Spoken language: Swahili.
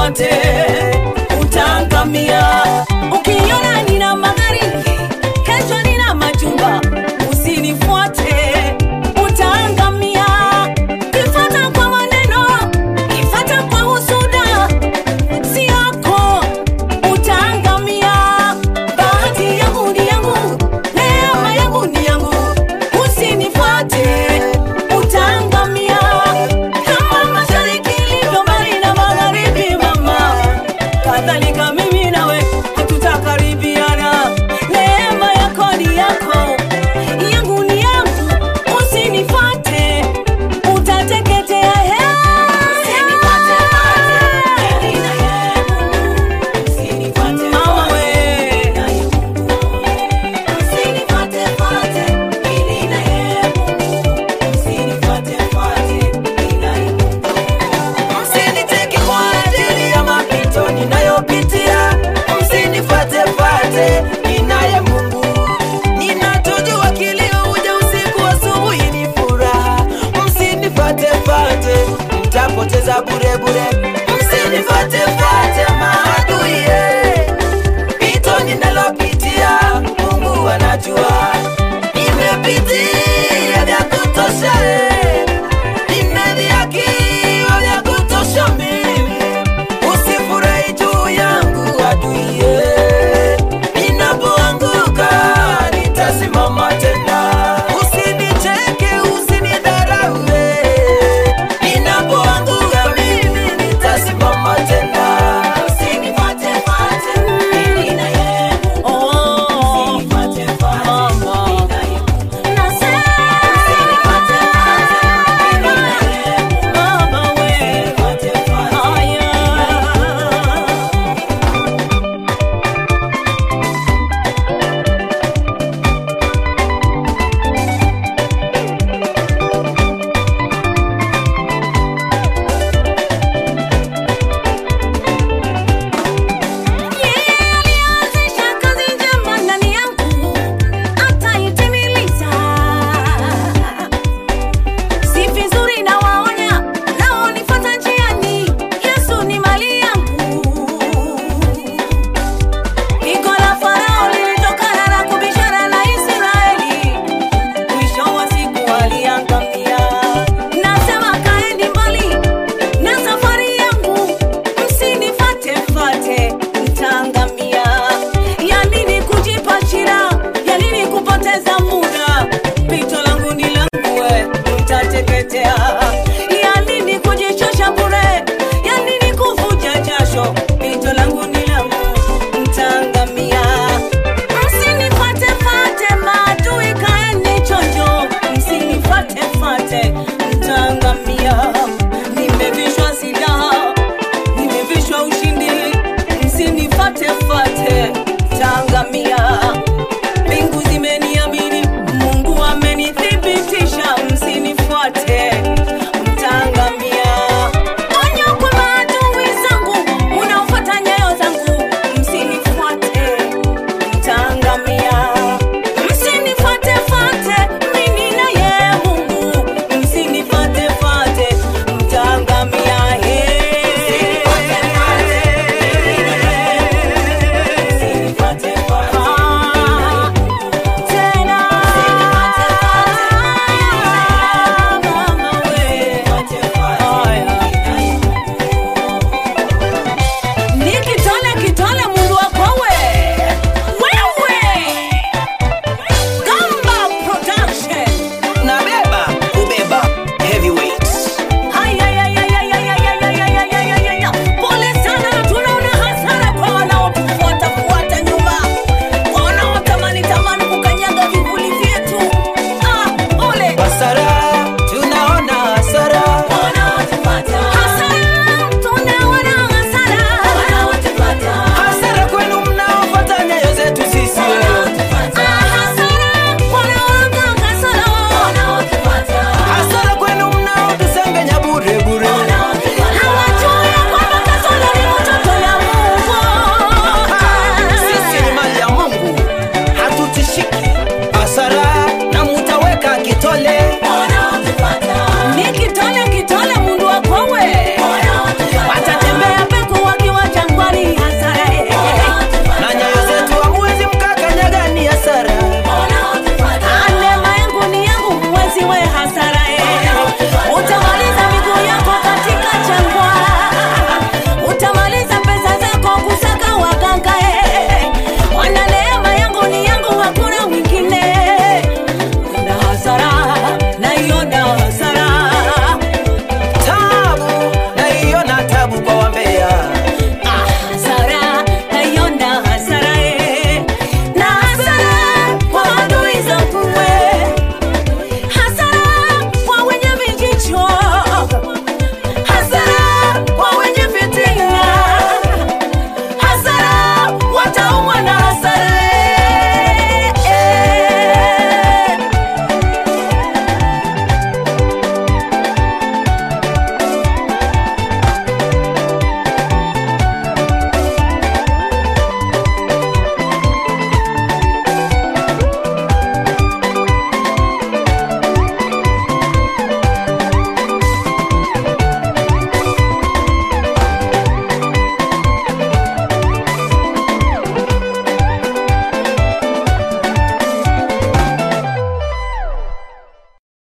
usinifuate, utaangamia. Ukiona nina magari, kesho nina majumba, usinifuate, utaangamia. Kifuata kwa maneno, kifuata kwa husuda, si yako, utaangamia. Bahati yangu ni yangu, neema yangu ni yangu, usinifuate, utaangamia. Kama mashariki ilivyo mbali na magharibi mama, kadhalika mimi nawe hatutakaribiana. Neema yako ni yako, yangu ni yangu, usinifuate, utateketea. Mama we, msiniteke kwa ajili ya mapito ninayopitia, msinifuate, ninaye Mungu. Ninatujua kilio huja usiku, asubuhi ni furaha. Msinifuate, mtapoteza bure. Msinifuate maadui, pito ninalopitia Mungu anajua.